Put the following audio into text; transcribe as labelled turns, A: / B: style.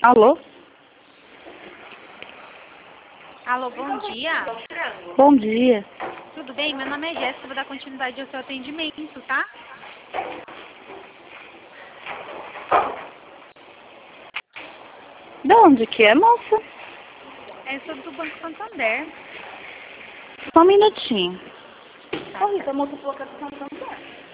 A: Alô?
B: Alô, bom dia.
A: Bom dia.
B: Tudo bem? Meu nome é Jéssica, vou dar continuidade ao seu atendimento, tá?
A: De onde que é, moça?
B: É sobre o Banco Santander.
A: Só um minutinho.
B: Tá.
A: Ô, Rita, a moça falou que é do Santander.